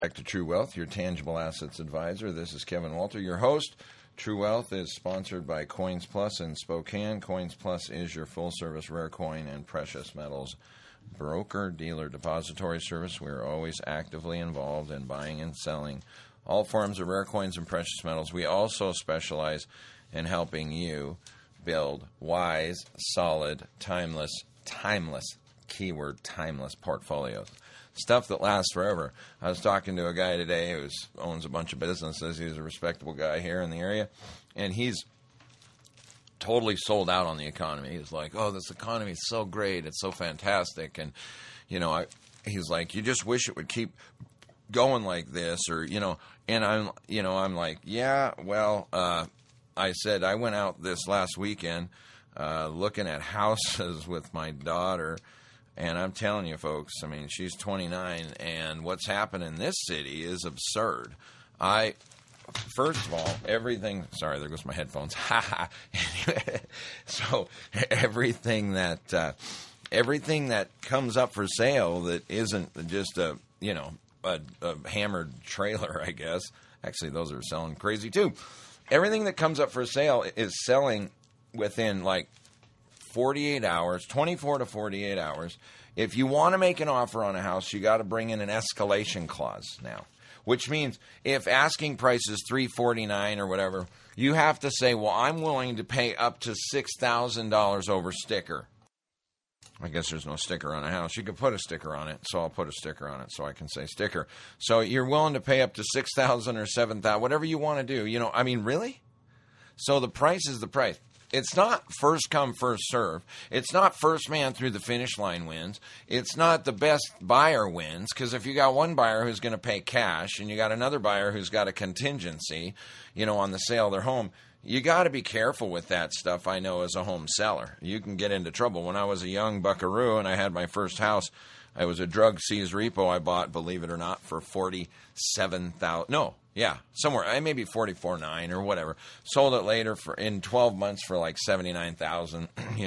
Back to True Wealth, your tangible assets advisor. This is Kevin Walter, your host. True Wealth is sponsored by Coins Plus in Spokane. Coins Plus is your full-service rare coin and precious metals broker, dealer, depository service. We are always actively involved in buying and selling all forms of rare coins and precious metals. We also specialize in helping you build wise, solid, timeless, keyword timeless portfolios. Stuff that lasts forever. I was talking to a guy today who owns a bunch of businesses. He's a respectable guy here in the area, and he's totally sold out on the economy. He's like, "Oh, this economy is so great. It's so fantastic." And, he's like, "You just wish it would keep going like this," or, and I'm like, "Yeah, well," I said, I went out this last weekend looking at houses with my daughter. And I'm telling you, folks, I mean, she's 29, and what's happened in this city is absurd. First of all, everything, sorry, there goes my headphones. So everything that comes up for sale that isn't just a hammered trailer, I guess. Actually, those are selling crazy too. Everything that comes up for sale is selling within like 48 hours, 24 to 48 hours. If you want to make an offer on a house, you got to bring in an escalation clause now, which means if asking price is $349 or whatever, you have to say, well, I'm willing to pay up to $6,000 over sticker. I guess there's no sticker on a house. You could put a sticker on it, so I'll put a sticker on it so I can say sticker. So you're willing to pay up to $6,000 or $7,000, whatever you want to do. Really? So the price is the price. It's not first come, first serve. It's not first man through the finish line wins. It's not the best buyer wins, because if you got one buyer who's going to pay cash and you got another buyer who's got a contingency, on the sale of their home, you got to be careful with that stuff. I know as a home seller, you can get into trouble. When I was a young buckaroo and I had my first house, I was a drug seized repo I bought, believe it or not, for $47,000. No. Yeah, somewhere, maybe $44,900 or whatever. Sold it later in 12 months for like $79,000.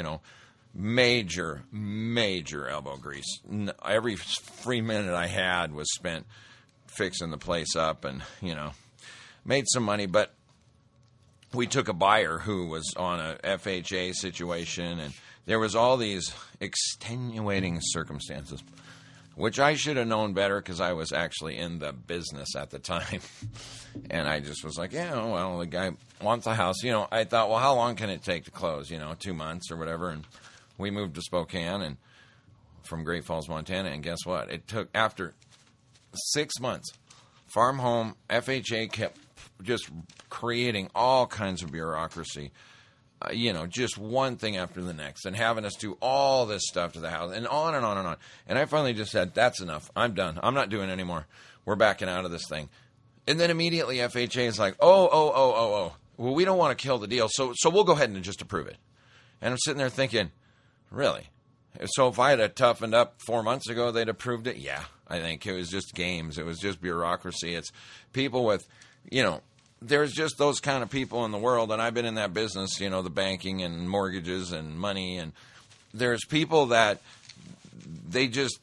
Major elbow grease. Every free minute I had was spent fixing the place up, and made some money. But we took a buyer who was on a FHA situation, and there was all these extenuating circumstances, which I should have known better because I was actually in the business at the time. And I just was like, the guy wants a house. I thought, well, how long can it take to close? 2 months or whatever. And we moved to Spokane and from Great Falls, Montana. And guess what? It took, after 6 months, farm home, FHA kept just creating all kinds of bureaucracy. Just one thing after the next, and having us do all this stuff to the house, and on and on and on. And I finally just said, that's enough. I'm done. I'm not doing it anymore. We're backing out of this thing. And then immediately FHA is like, oh. Well, we don't want to kill the deal, so we'll go ahead and just approve it. And I'm sitting there thinking, really? So if I had toughened up 4 months ago, they'd approved it? Yeah, I think. It was just games. It was just bureaucracy. It's people with, there's just those kind of people in the world, and I've been in that business, the banking and mortgages and money, and there's people that they just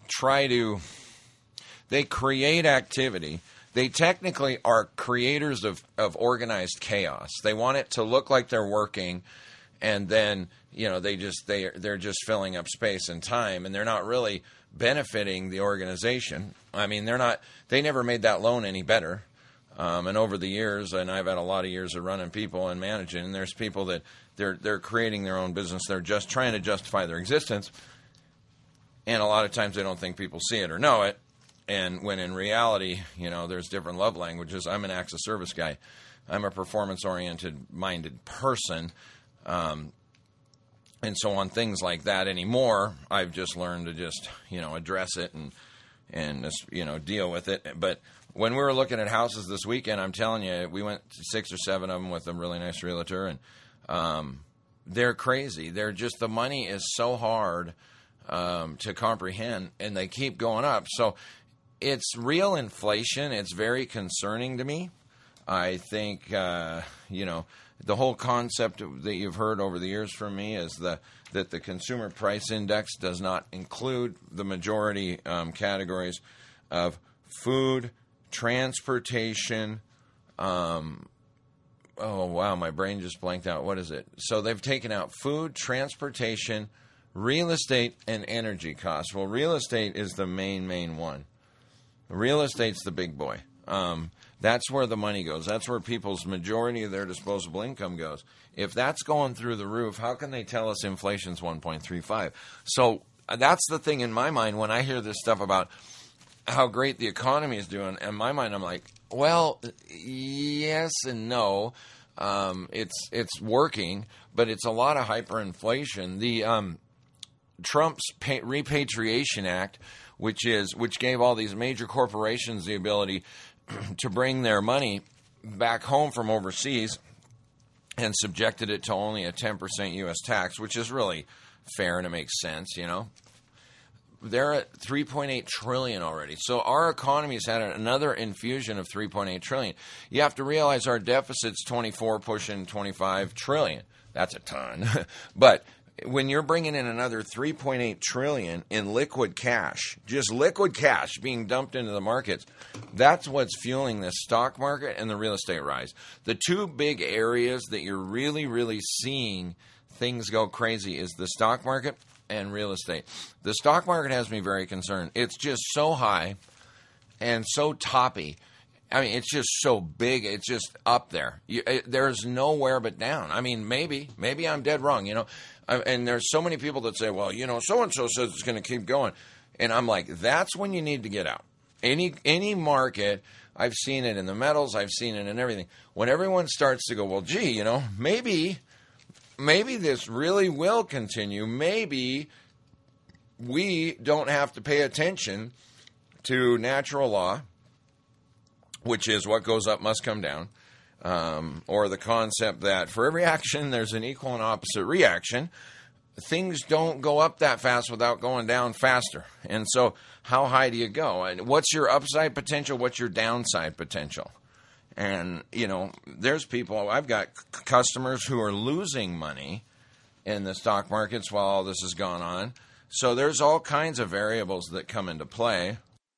they create activity. They technically are creators of organized chaos. They want it to look like they're working, and then, they're just filling up space and time, and they're not really benefiting the organization. I mean, they never made that loan any better. And over the years, and I've had a lot of years of running people and managing, and there's people that they're creating their own business. They're just trying to justify their existence. And a lot of times they don't think people see it or know it. And when in reality, there's different love languages. I'm an acts of service guy. I'm a performance-oriented minded person. And so on things like that anymore, I've just learned to just, address it and deal with it. But when we were looking at houses this weekend, I'm telling you, we went to 6 or 7 of them with a really nice realtor, and they're crazy. They're just, the money is so hard to comprehend, and they keep going up. So it's real inflation. It's very concerning to me. I think, the whole concept that you've heard over the years from me is that the consumer price index does not include the majority categories of food, transportation. Oh, wow, my brain just blanked out. What is it? So they've taken out food, transportation, real estate, and energy costs. Well, real estate is the main one. Real estate's the big boy. That's where the money goes. That's where people's majority of their disposable income goes. If that's going through the roof, how can they tell us inflation's 1.35? So that's the thing in my mind when I hear this stuff about how great the economy is doing. In my mind, I'm like, well, yes and no. It's working, but it's a lot of hyperinflation. The Trump's Repatriation Act, which gave all these major corporations the ability to bring their money back home from overseas and subjected it to only a 10% U.S. tax, which is really fair and it makes sense, you know. They're at $3.8 trillion already. So our economy's had another infusion of $3.8 trillion. You have to realize our deficit's 24 pushing 25 trillion. That's a ton. But when you're bringing in another $3.8 trillion in liquid cash, just liquid cash being dumped into the markets, that's what's fueling the stock market and the real estate rise. The two big areas that you're really, really seeing things go crazy is the stock market and real estate. The stock market has me very concerned. It's just so high and so toppy. I mean, it's just so big. It's just up there. There's nowhere but down. I mean, maybe I'm dead wrong, you know. And there's so many people that say, well, you know, so-and-so says it's going to keep going. And I'm like, that's when you need to get out. Any market, I've seen it in the metals, I've seen it in everything. When everyone starts to go, well, gee, you know, maybe this really will continue. Maybe we don't have to pay attention to natural law, which is what goes up must come down, or the concept that for every action there's an equal and opposite reaction. Things don't go up that fast without going down faster. And so how high do you go? And what's your upside potential? What's your downside potential? And, you know, there's people, I've got customers who are losing money in the stock markets while all this has gone on. So there's all kinds of variables that come into play.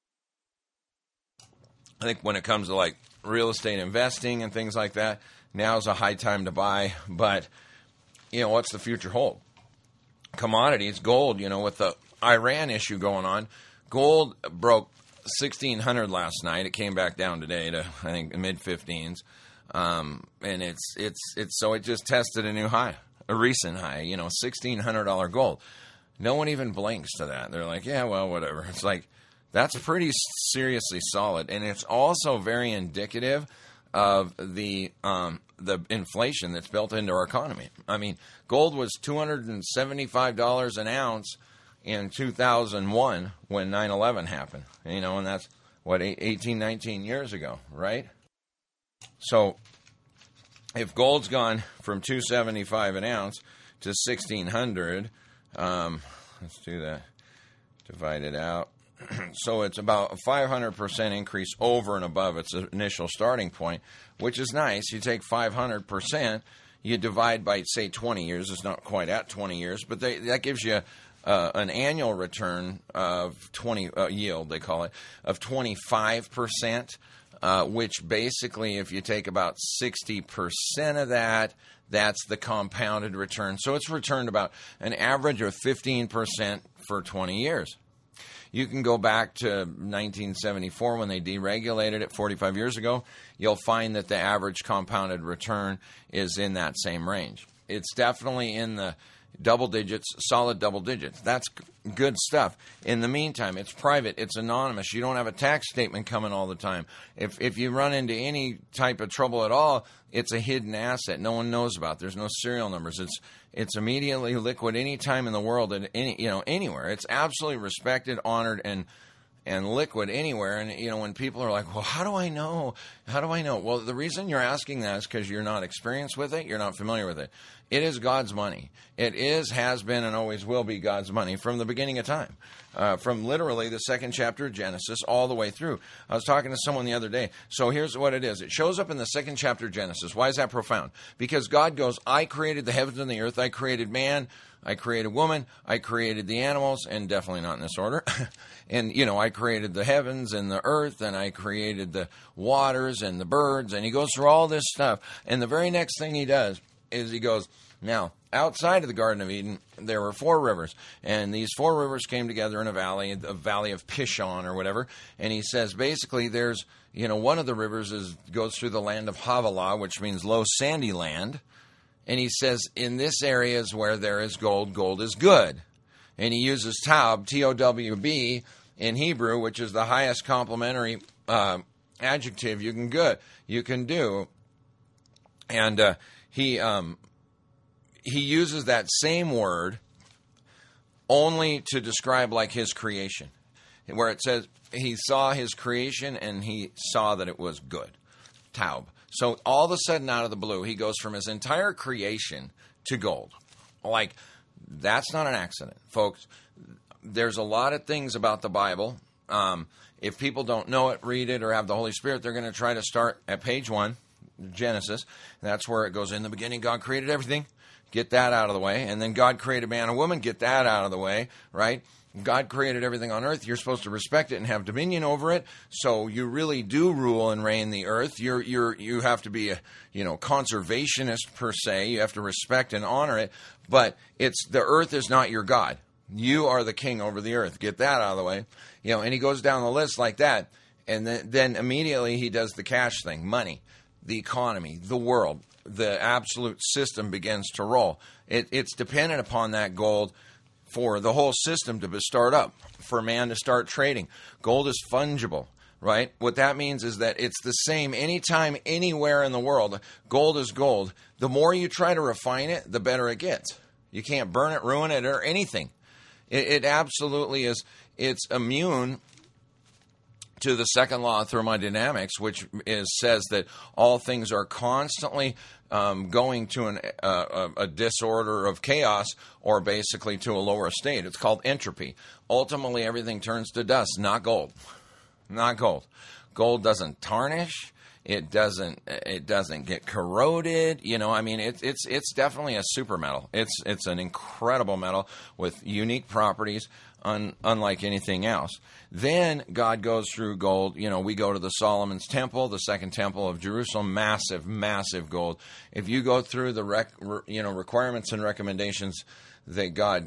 I think when it comes to like real estate investing and things like that, now's a high time to buy. But, you know, what's the future hold? Commodities, gold, you know, with the Iran issue going on, gold broke 1,600 last night. It came back down today to, I think, mid-15s. And so it just tested a new high, a recent high, you know, $1,600 gold. No one even blinks to that. They're like, yeah, well, whatever. It's like, that's pretty seriously solid. And it's also very indicative of the inflation that's built into our economy. I mean, gold was $275 an ounce in 2001 when 9/11 happened, you know, and that's, 18, 19 years ago, right? So if gold's gone from $275 an ounce to $1,600, let's do that, divide it out. So it's about a 500% increase over and above its initial starting point, which is nice. You take 500%, you divide by, say, 20 years. It's not quite at 20 years, but that gives you an annual return of yield, they call it, of 25%, which basically, if you take about 60% of that, that's the compounded return. So it's returned about an average of 15% for 20 years. You can go back to 1974 when they deregulated it 45 years ago. You'll find that the average compounded return is in that same range. It's definitely in the double digits, solid double digits. That's good stuff. In the meantime, it's private. It's anonymous. You don't have a tax statement coming all the time. If you run into any type of trouble at all, it's a hidden asset no one knows about. There's no serial numbers. It's immediately liquid any time in the world, at anywhere. It's absolutely respected, honored, and liquid anywhere. And, you know, when people are like, well, how do I know? How do I know? Well, the reason you're asking that is because you're not experienced with it. You're not familiar with it. It is God's money. It is, has been, and always will be God's money from the beginning of time. from literally the second chapter of Genesis all the way through. I was talking to someone the other day. So here's what it is. It shows up in the second chapter of Genesis. Why is that profound? Because God goes, I created the heavens and the earth. I created man. I created woman. I created the animals, and definitely not in this order. And, I created the heavens and the earth, and I created the waters and the birds. And he goes through all this stuff. And the very next thing he does is he goes, now, outside of the Garden of Eden, there were 4 rivers, and these 4 rivers came together in a valley of Pishon or whatever. And he says basically there's, one of the rivers goes through the land of Havilah, which means low sandy land. And he says in this area is where there is gold, gold is good. And he uses Taub, T-O-W-B, in Hebrew, which is the highest complimentary adjective you can do. And he uses that same word only to describe like his creation, where it says he saw his creation and he saw that it was good. Taub. So all of a sudden out of the blue, he goes from his entire creation to gold. Like, that's not an accident, folks. There's a lot of things about the Bible. If people don't know it, read it, or have the Holy Spirit, they're going to try to start at page 1, Genesis. That's where it goes. In the beginning, God created everything. Get that out of the way. And then God created man and woman. Get that out of the way, right? God created everything on earth. You're supposed to respect it and have dominion over it. So you really do rule and reign the earth. You have to be a conservationist per se. You have to respect and honor it. But the earth is not your God. You are the king over the earth. Get that out of the way. And he goes down the list like that. And then immediately he does the cash thing, money, the economy, the world. The absolute system begins to roll. It's dependent upon that gold for the whole system to start up, for man to start trading. Gold is fungible, right? What that means is that it's the same anytime, anywhere in the world. Gold is gold. The more you try to refine it, the better it gets. You can't burn it, ruin it, or anything. It absolutely is. It's immune to the second law of thermodynamics, which says that all things are constantly going to a disorder of chaos, or basically to a lower state. It's called entropy. Ultimately, everything turns to dust, not gold. Not gold. Gold doesn't tarnish. It doesn't get corroded. It's definitely a super metal. It's an incredible metal with unique properties, unlike anything else. Then God goes through gold. We go to the Solomon's Temple, the second temple of Jerusalem, massive, massive gold. If you go through the requirements and recommendations that God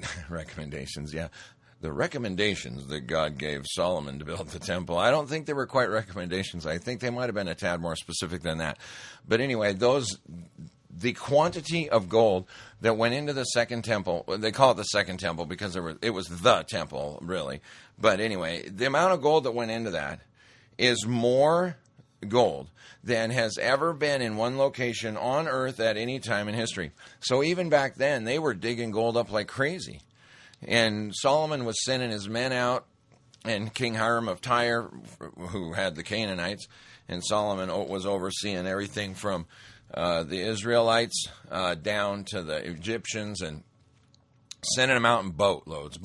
the recommendations that God gave Solomon to build the temple, I don't think they were quite recommendations. I think they might have been a tad more specific than that. But anyway, the quantity of gold that went into the second temple, they call it the second temple because it was the temple, really. But anyway, the amount of gold that went into that is more gold than has ever been in one location on earth at any time in history. So even back then, they were digging gold up like crazy. And Solomon was sending his men out, and King Hiram of Tyre, who had the Canaanites, and Solomon was overseeing everything from the Israelites down to the Egyptians, and sending them out in boatloads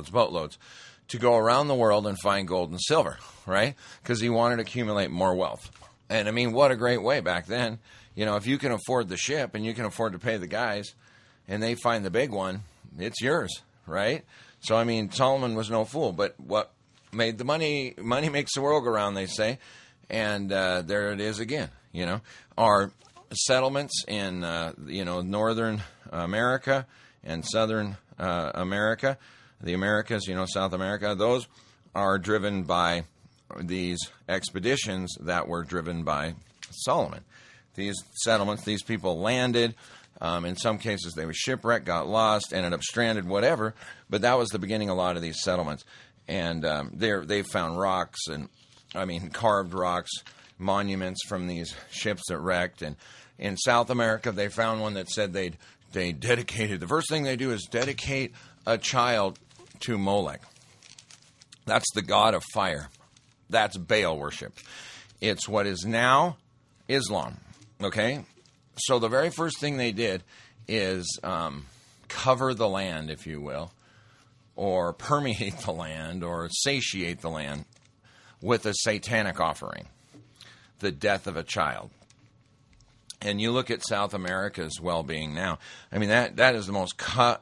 to go around the world and find gold and silver, right? Because he wanted to accumulate more wealth. And I mean, what a great way back then. If you can afford the ship and you can afford to pay the guys, and they find the big one, it's yours, right? So, I mean, Solomon was no fool. But what made the money makes the world go round, they say. And there it is again, Our settlements in, Northern America and Southern America, the Americas, South America, those are driven by these expeditions that were driven by Solomon. These settlements, these people landed. In some cases, they were shipwrecked, got lost, ended up stranded, whatever. But that was the beginning of a lot of these settlements. And they found rocks, carved rocks, monuments from these ships that wrecked. And in South America, they found one that said they dedicated. The first thing they do is dedicate a child to Molech. That's the god of fire. That's Baal worship. It's what is now Islam. Okay? So the very first thing they did is cover the land, if you will, or permeate the land or satiate the land with a satanic offering, the death of a child. And you look at South America's well-being now. I mean, that is the most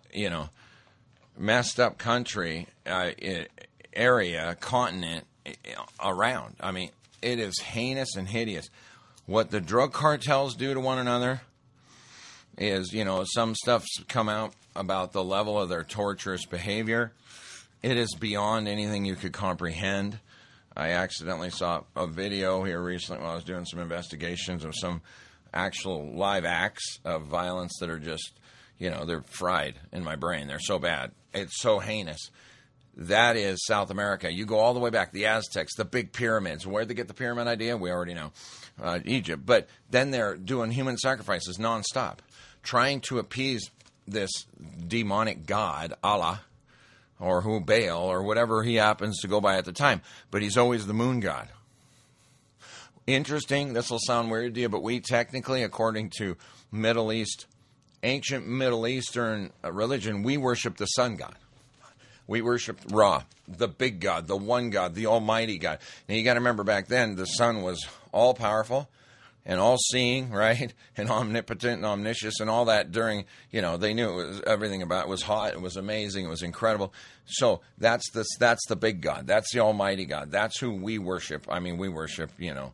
messed up country, area, continent around. I mean, it is heinous and hideous. What the drug cartels do to one another is, some stuff's come out about the level of their torturous behavior. It is beyond anything you could comprehend. I accidentally saw a video here recently while I was doing some investigations of some actual live acts of violence that are just, they're fried in my brain. They're so bad. It's so heinous. That is South America. You go all the way back, the Aztecs, the big pyramids. Where'd they get the pyramid idea? We already know. Egypt. But then they're doing human sacrifices nonstop, trying to appease this demonic god, Allah, or Baal, or whatever he happens to go by at the time. But he's always the moon god. Interesting, this will sound weird to you, but we technically, according to ancient Middle Eastern religion, we worship the sun god. We worship Ra, the big God, the one God, the almighty God. Now, you got to remember back then, the sun was all-powerful and all-seeing, right? And omnipotent and omniscient and all that during, they knew it was everything about it was hot, it was amazing, it was incredible. So that's the big God. That's the almighty God. That's who we worship. I mean, we worship,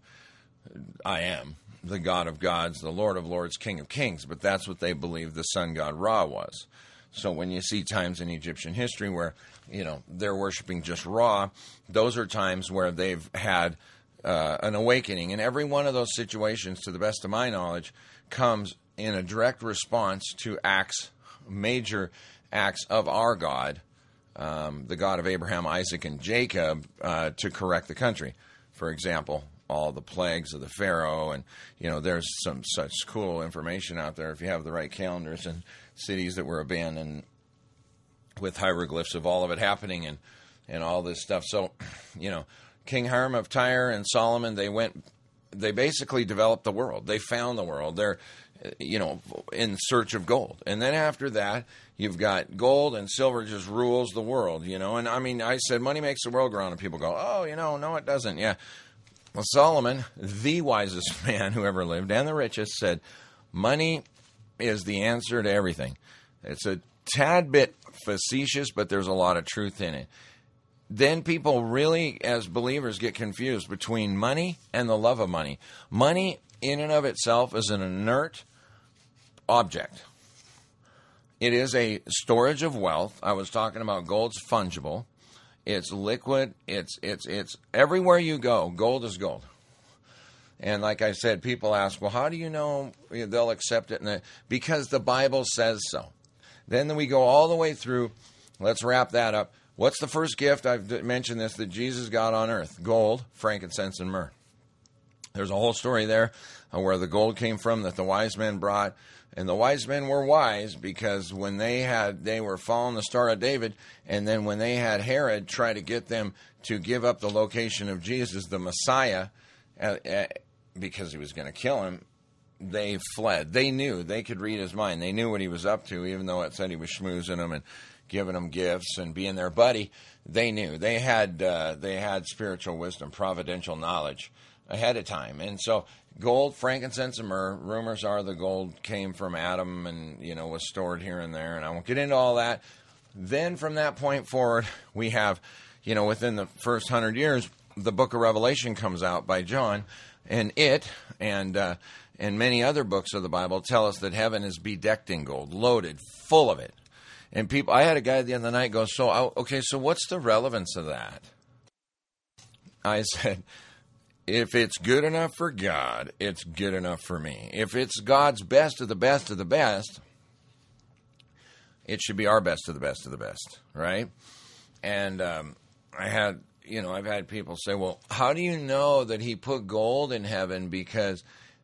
I am the God of gods, the Lord of lords, King of kings. But that's what they believed the sun god Ra was. So when you see times in Egyptian history where, they're worshiping just Ra, those are times where they've had an awakening. And every one of those situations, to the best of my knowledge, comes in a direct response to major acts of our God, the God of Abraham, Isaac, and Jacob, to correct the country. For example, all the plagues of the Pharaoh, and there's some such cool information out there if you have the right calendars and cities that were abandoned with hieroglyphs of all of it happening and all this stuff. So, King Hiram of Tyre and Solomon, they basically developed the world. They found the world. They're, in search of gold. And then after that, you've got gold and silver just rules the world, And I mean, I said money makes the world go round, and people go, oh, no, it doesn't. Yeah. Well, Solomon, the wisest man who ever lived and the richest, said money is the answer to everything. It's a tad bit facetious, but there's a lot of truth in it. Then people really, as believers, get confused between money and the love of money. Money, in and of itself, is an inert object. It is a storage of wealth. I was talking about gold's fungible. It's liquid. It's everywhere you go, gold is gold. And like I said, people ask, well, how do you know they'll accept it? Because the Bible says so. Then we go all the way through. Let's wrap that up. What's the first gift? I've mentioned this, that Jesus got on earth. Gold, frankincense, and myrrh. There's a whole story there where the gold came from that the wise men brought. And the wise men were wise because when they were following the Star of David, and then when they had Herod try to get them to give up the location of Jesus, the Messiah, because he was going to kill him, they fled. They knew. They could read his mind. They knew what he was up to, even though it said he was schmoozing them and giving them gifts and being their buddy. They knew. They had spiritual wisdom, providential knowledge ahead of time. And so gold, frankincense, and myrrh, rumors are the gold came from Adam and, was stored here and there. And I won't get into all that. Then from that point forward, we have, within the first 100 years, the book of Revelation comes out by John. And and many other books of the Bible tell us that heaven is bedecked in gold, loaded, full of it. And I had a guy the other night go, so what's the relevance of that? I said, if it's good enough for God, it's good enough for me. If it's God's best of the best of the best, it should be our best of the best of the best, right? And I've had people say, well, how do you know that he put gold in heaven because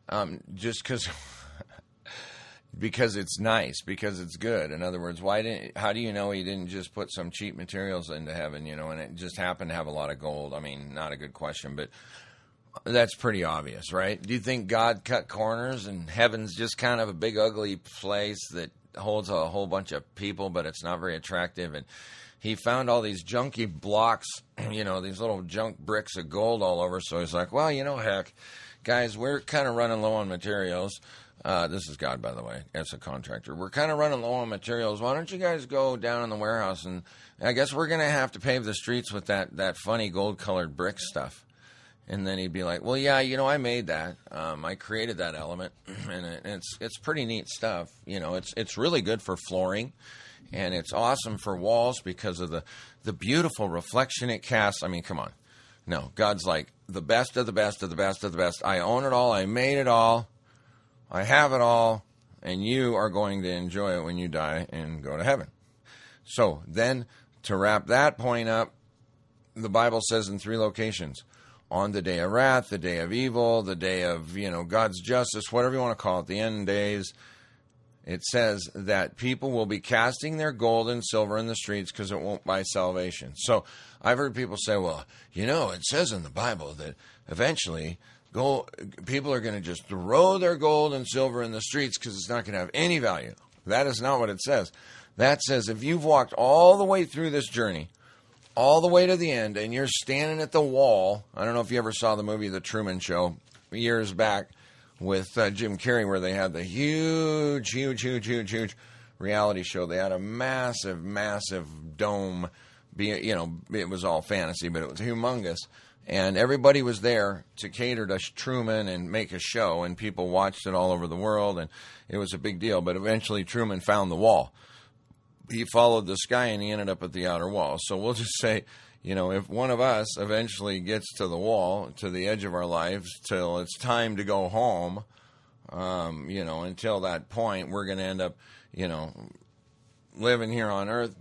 it's nice, because it's good? In other words, how do you know he didn't just put some cheap materials into heaven, and it just happened to have a lot of gold? I mean, not a good question, but that's pretty obvious, right? Do you think God cut corners and heaven's just kind of a big ugly place that holds a whole bunch of people, but it's not very attractive? And he found all these junky blocks, these little junk bricks of gold all over. So he's like, well, heck, guys, we're kind of running low on materials. This is God, by the way. It's a contractor. We're kind of running low on materials. Why don't you guys go down in the warehouse, and I guess we're going to have to pave the streets with that funny gold-colored brick stuff. And then he'd be like, well, yeah, I made that. I created that element, and it's pretty neat stuff. It's really good for flooring, and it's awesome for walls because of the beautiful reflection it casts. I mean, come on. No, God's like, the best of the best of the best of the best. I own it all. I made it all. I have it all, and you are going to enjoy it when you die and go to heaven. So then, to wrap that point up, the Bible says in 3 locations, on the day of wrath, the day of evil, the day of, God's justice, whatever you want to call it, the end days, it says that people will be casting their gold and silver in the streets because it won't buy salvation. So I've heard people say, well, it says in the Bible that eventually people are going to just throw their gold and silver in the streets because it's not going to have any value. That is not what it says. That says if you've walked all the way through this journey, all the way to the end, and you're standing at the wall. I don't know if you ever saw the movie The Truman Show years back with Jim Carrey, where they had the huge reality show. They had a massive dome. It was all fantasy, but it was humongous. And everybody was there to cater to Truman and make a show, and people watched it all over the world, and it was a big deal. But eventually Truman found the wall. He followed the sky, and he ended up at the outer wall. So we'll just say, if one of us eventually gets to the wall, to the edge of our lives, till it's time to go home, until that point, we're going to end up, living here on earth,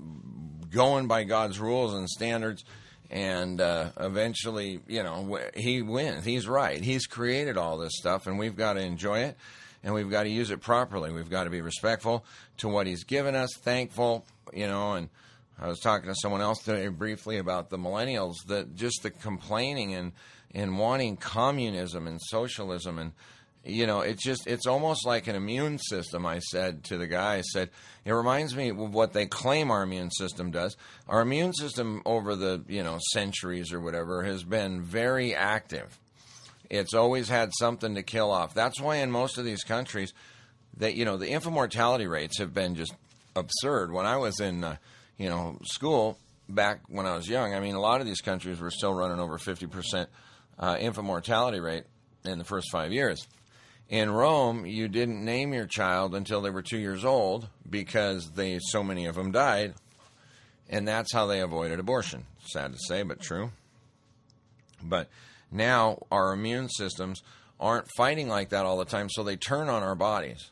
going by God's rules and standards. And eventually, he wins. He's right. He's created all this stuff, and we've got to enjoy it, and we've got to use it properly. We've got to be respectful to what he's given us, thankful, and I was talking to someone else today briefly about the millennials, that just the complaining and wanting communism and socialism, and it's almost like an immune system. I said to the guy, it reminds me of what they claim our immune system does. Our immune system over the, centuries or whatever has been very active. It's always had something to kill off. That's why in most of these countries, the infant mortality rates have been just absurd. When I was in, school back when I was young, a lot of these countries were still running over 50% infant mortality rate in the first 5 years. In Rome, you didn't name your child until they were 2 years old because so many of them died, and that's how they avoided abortion. Sad to say, but true. But now our immune systems aren't fighting like that all the time, so they turn on our bodies.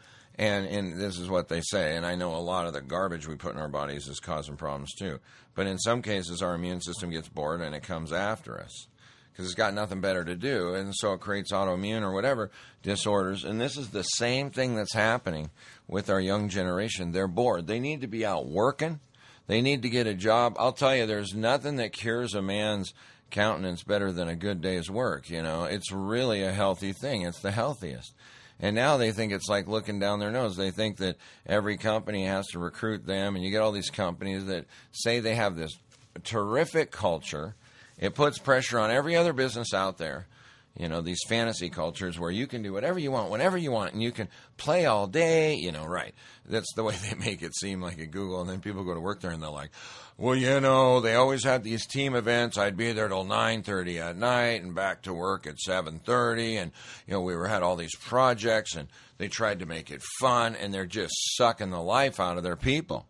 And this is what they say, and I know a lot of the garbage we put in our bodies is causing problems too. But in some cases, our immune system gets bored and it comes after us, because it's got nothing better to do, and so it creates autoimmune or whatever disorders. And this is the same thing that's happening with our young generation. They're bored. They need to be out working. They need to get a job. I'll tell you, there's nothing that cures a man's countenance better than a good day's work. It's really a healthy thing. It's the healthiest. And now they think it's like looking down their nose. They think that every company has to recruit them, and you get all these companies that say they have this terrific culture. It puts pressure on every other business out there. These fantasy cultures where you can do whatever you want, whenever you want, and you can play all day, right. That's the way they make it seem like at Google, and then people go to work there and they're like, well, they always had these team events. I'd be there till 9:30 at night and back to work at 7:30, and, we had all these projects, and they tried to make it fun, and they're just sucking the life out of their people.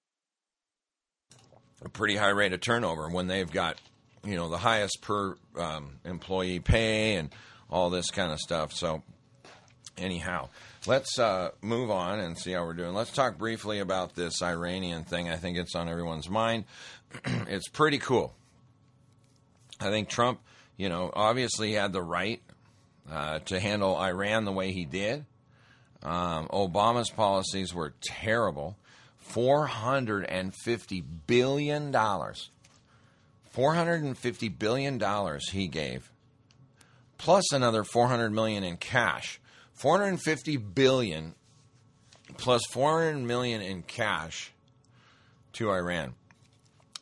A pretty high rate of turnover when they've got the highest per employee pay and all this kind of stuff. So anyhow, let's move on and see how we're doing. Let's talk briefly about this Iranian thing. I think it's on everyone's mind. It's pretty cool. I think Trump, obviously had the right to handle Iran the way he did. Obama's policies were terrible. $450 billion. $450 billion he gave, plus another $400 million in cash. $450 billion plus $400 million in cash to Iran.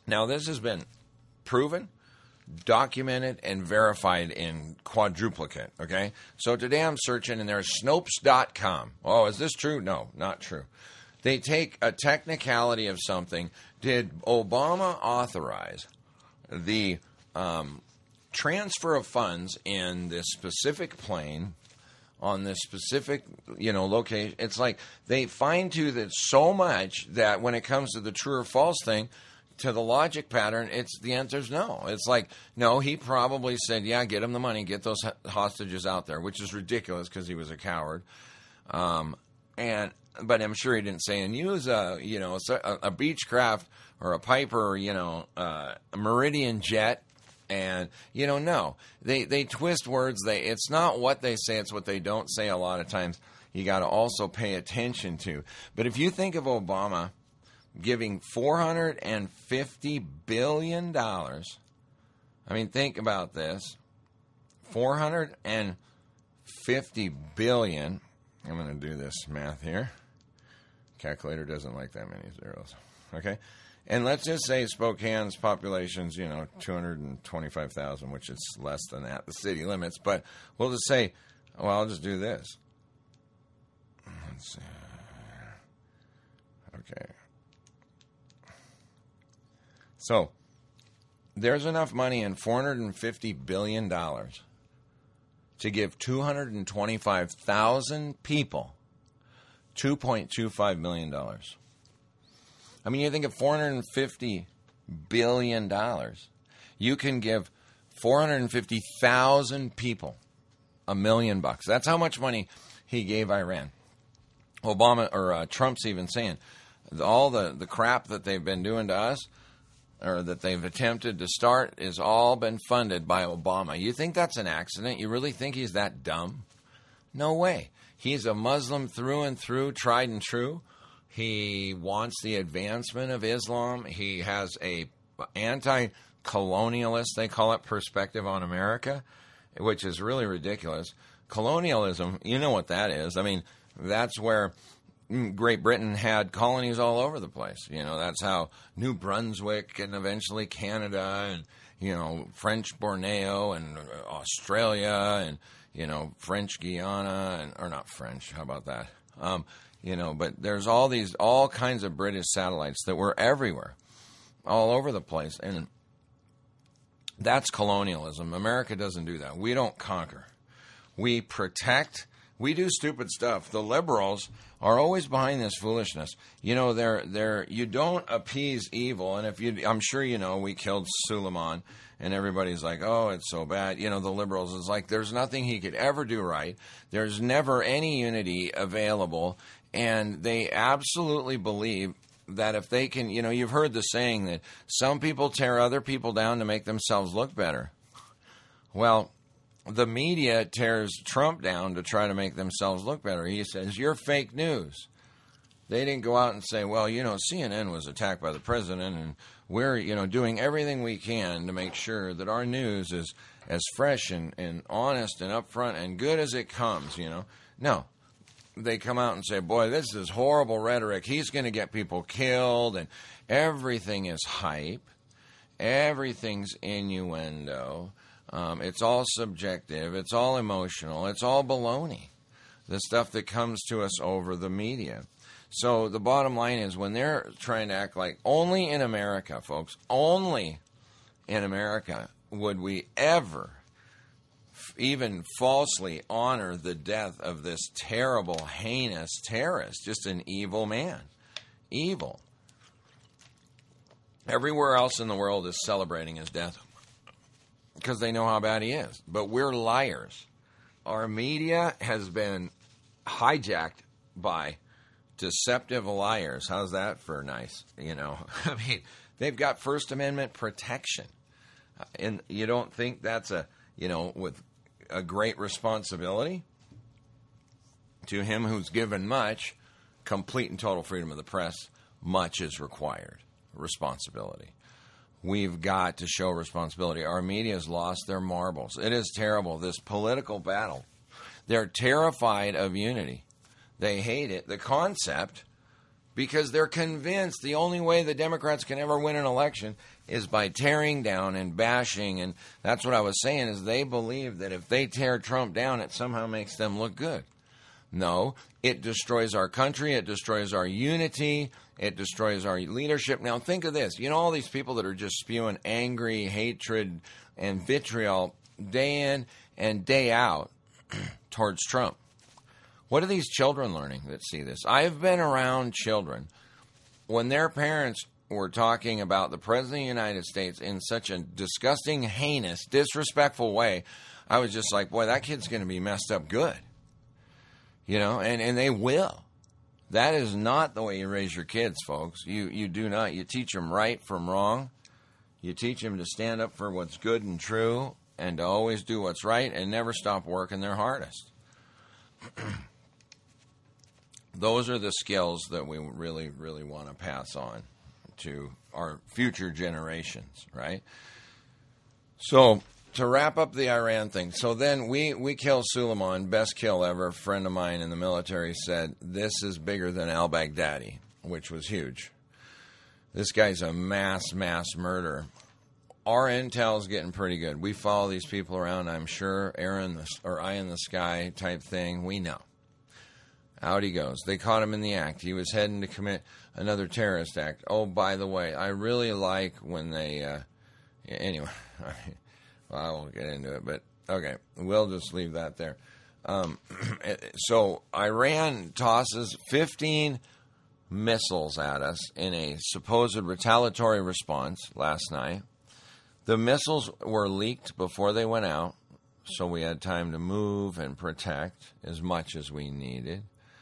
Now, this has been proven, documented, and verified in quadruplicate, okay? So today I'm searching, and there's Snopes.com. Oh, is this true? No, not true. They take a technicality of something. Did Obama authorize the transfer of funds in this specific plane on this specific, location? It's like they fine-tune it so much that when it comes to the true or false thing, to the logic pattern, the answer's no. It's like, no, he probably said, yeah, get him the money, get those hostages out there, which is ridiculous because he was a coward. But I'm sure he didn't say, and use a Beechcraft or a Piper, a Meridian jet. And, no, they twist words. It's not what they say, it's what they don't say a lot of times. You got to also pay attention to. But if you think of Obama giving $450 billion, I mean, think about this. $450 billion. I'm going to do this math here. Calculator doesn't like that many zeros. Okay? And let's just say Spokane's population's, 225,000, which is less than that, the city limits. But we'll just say, I'll just do this. Let's see. Okay. So, there's enough money in $450 billion to give 225,000 people $2.25 million. I mean, you think of $450 billion. You can give 450,000 people $1 million. That's how much money he gave Iran. Trump's even saying all the crap that they've been doing to us, or that they've attempted to start, is all been funded by Obama. You think that's an accident? You really think he's that dumb? No way. He's a Muslim through and through, tried and true. He wants the advancement of Islam. He has a anti-colonialist, they call it, perspective on America, which is really ridiculous. Colonialism, you know what that is. I mean, that's where Great Britain had colonies all over the place. That's how New Brunswick and eventually Canada and, French Borneo and Australia and, French Guiana, or not French, how about that? But there's all kinds of British satellites that were everywhere, all over the place. And that's colonialism. America doesn't do that. We don't conquer. We protect. We do stupid stuff. The liberals are always behind this foolishness. You don't appease evil. And I'm sure we killed Suleiman, and everybody's like, oh, it's so bad. The liberals is like, there's nothing he could ever do right. There's never any unity available. And they absolutely believe that if they can, you've heard the saying that some people tear other people down to make themselves look better. Well, the media tears Trump down to try to make themselves look better. He says, you're fake news. They didn't go out and say, well, CNN was attacked by the president, and we're, doing everything we can to make sure that our news is as fresh and honest and upfront and good as it comes, No. They come out and say, boy, this is horrible rhetoric. He's going to get people killed, and everything is hype. Everything's innuendo. It's all subjective. It's all emotional. It's all baloney, the stuff that comes to us over the media. So the bottom line is, when they're trying to act like only in America, folks, only in America would we ever even falsely honor the death of this terrible, heinous terrorist, just an evil man. Evil. Everywhere else in the world is celebrating his death because they know how bad he is. But we're liars. Our media has been hijacked by deceptive liars. How's that for nice? I mean, they've got First Amendment protection. And you don't think that's with a great responsibility? To him who's given much, complete and total freedom of the press, much is required. Responsibility. We've got to show responsibility. Our media's lost their marbles. It is terrible, this political battle. They're terrified of unity. They hate it, the concept, because they're convinced the only way the Democrats can ever win an election is by tearing down and bashing. And that's what I was saying, is they believe that if they tear Trump down, it somehow makes them look good. No, it destroys our country. It destroys our unity. It destroys our leadership. Now, think of this. You know, all these people that are just spewing angry hatred and vitriol day in and day out towards Trump. What are these children learning that see this? I've been around children when their parents were talking about the President of the United States in such a disgusting, heinous, disrespectful way. I was just like, boy, that kid's going to be messed up good. You know, and they will. That is not the way you raise your kids, folks. You do not. You teach them right from wrong. You teach them to stand up for what's good and true and to always do what's right and never stop working their hardest. Those are the skills that we really, really want to pass on to our future generations, right? So, to wrap up the Iran thing, so then we kill Suleiman, best kill ever. A friend of mine in the military said, this is bigger than al-Baghdadi, which was huge. This guy's a mass murderer. Our intel's getting pretty good. We follow these people around, I'm sure, eye in the sky type thing. We know. Out he goes. They caught him in the act. He was heading to commit another terrorist act. Oh, by the way, I really like when they... anyway, well, I won't get into it, but okay, we'll just leave that there. So Iran tosses 15 missiles at us in a supposed retaliatory response last night. The missiles were leaked before they went out, so we had time to move and protect as much as we needed.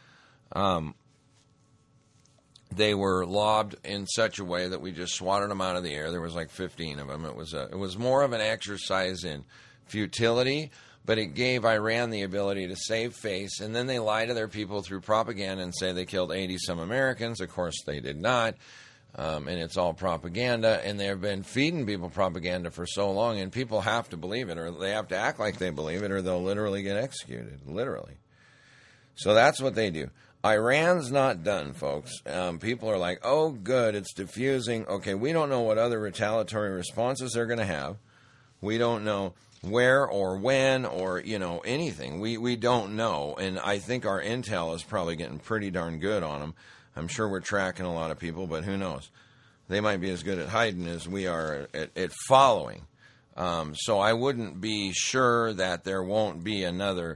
They were lobbed in such a way that we just swatted them out of the air. There was like 15 of them. It was more of an exercise in futility, but it gave Iran the ability to save face. And then they lie to their people through propaganda and say they killed 80-some Americans. Of course, they did not. And it's all propaganda. And they have been feeding people propaganda for so long, and people have to believe it, or they have to act like they believe it, or they'll literally get executed. Literally. So that's what they do. Iran's not done, folks. People are like, oh, good, it's diffusing. Okay, we don't know what other retaliatory responses they're going to have. We don't know where or when or, anything. We don't know. And I think our intel is probably getting pretty darn good on them. I'm sure we're tracking a lot of people, but who knows? They might be as good at hiding as we are at following. So I wouldn't be sure that there won't be another...